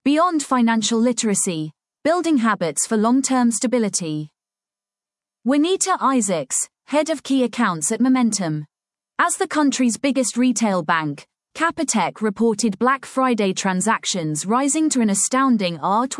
Beyond financial literacy, building habits for long-term stability. Juanita Isaacs, head of key accounts at Momentum. As the country's biggest retail bank, Capitec reported Black Friday transactions rising to an astounding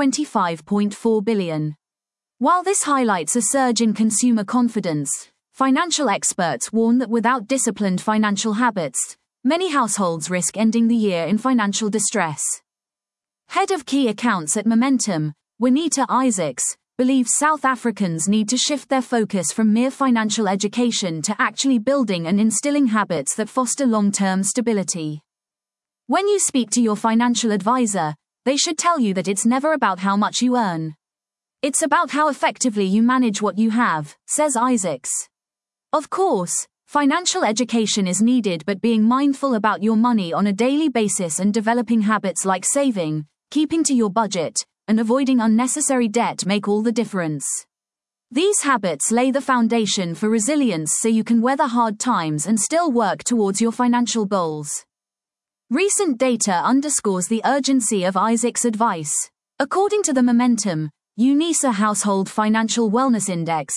R$25.4 billion. While this highlights a surge in consumer confidence, financial experts warn that without disciplined financial habits, many households risk ending the year in financial distress. Head of key accounts at Momentum, Juanita Isaacs, believes South Africans need to shift their focus from mere financial education to actually building and instilling habits that foster long-term stability. When you speak to your financial advisor, they should tell you that it's never about how much you earn. It's about how effectively you manage what you have, says Isaacs. Of course, financial education is needed, but being mindful about your money on a daily basis and developing habits like saving, keeping to your budget, and avoiding unnecessary debt make all the difference. These habits lay the foundation for resilience so you can weather hard times and still work towards your financial goals. Recent data underscores the urgency of Isaacs' advice. According to the Momentum UNISA Household Financial Wellness Index,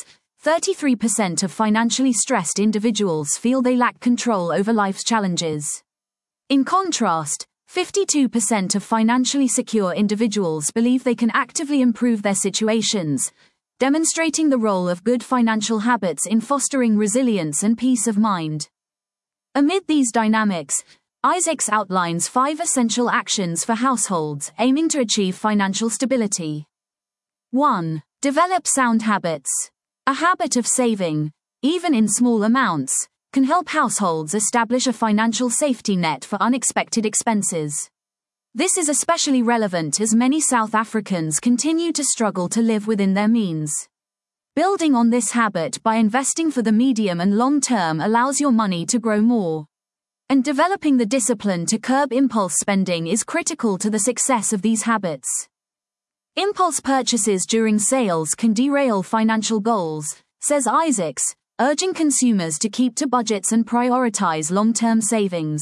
33% of financially stressed individuals feel they lack control over life's challenges. In contrast, 52% of financially secure individuals believe they can actively improve their situations, demonstrating the role of good financial habits in fostering resilience and peace of mind. Amid these dynamics, Isaacs outlines 5 essential actions for households aiming to achieve financial stability. 1. Develop sound habits. A habit of saving, even in small amounts, can help households establish a financial safety net for unexpected expenses. This is especially relevant as many South Africans continue to struggle to live within their means. Building on this habit by investing for the medium and long term allows your money to grow more. And developing the discipline to curb impulse spending is critical to the success of these habits. Impulse purchases during sales can derail financial goals, says Isaacs, urging consumers to keep to budgets and prioritize long-term savings.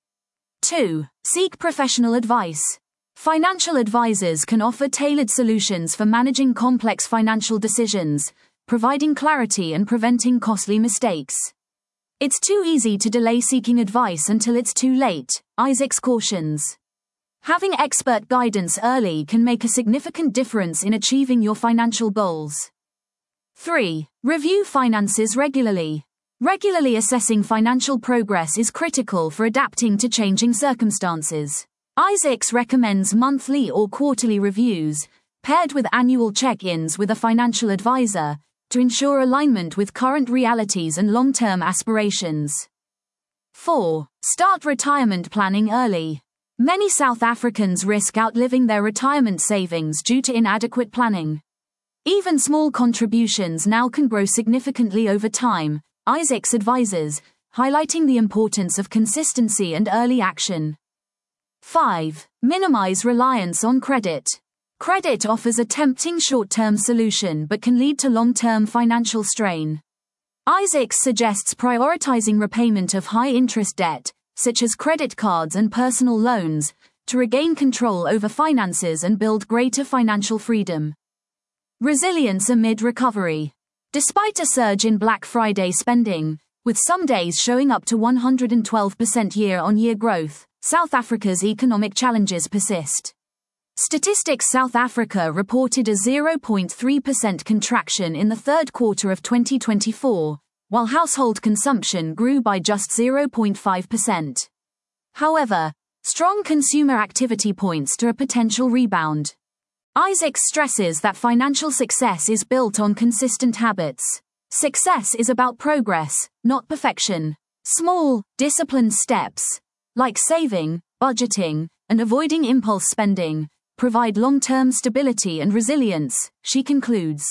2. Seek professional advice. Financial advisors can offer tailored solutions for managing complex financial decisions, providing clarity and preventing costly mistakes. It's too easy to delay seeking advice until it's too late, Isaacs cautions. Having expert guidance early can make a significant difference in achieving your financial goals. 3. Review finances regularly. Regularly assessing financial progress is critical for adapting to changing circumstances. Isaacs recommends monthly or quarterly reviews, paired with annual check-ins with a financial advisor, to ensure alignment with current realities and long-term aspirations. 4. Start retirement planning early. Many South Africans risk outliving their retirement savings due to inadequate planning. Even small contributions now can grow significantly over time, Isaacs advises, highlighting the importance of consistency and early action. 5. Minimize reliance on credit. Credit offers a tempting short-term solution but can lead to long-term financial strain. Isaacs suggests prioritizing repayment of high-interest debt, such as credit cards and personal loans, to regain control over finances and build greater financial freedom. Resilience amid recovery. Despite a surge in Black Friday spending, with some days showing up to 112% year-on-year growth, South Africa's economic challenges persist. Statistics South Africa reported a 0.3% contraction in the third quarter of 2024, while household consumption grew by just 0.5%. However, strong consumer activity points to a potential rebound. Isaacs stresses that financial success is built on consistent habits. Success is about progress, not perfection. Small, disciplined steps, like saving, budgeting, and avoiding impulse spending, provide long-term stability and resilience, she concludes.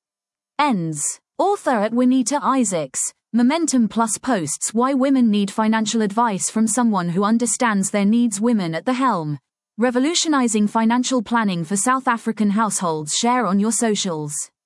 Author at Juanita Isaacs, Momentum Plus posts why women need financial advice from someone who understands their needs. Women at the helm. Revolutionizing financial planning for South African households. Share on your socials.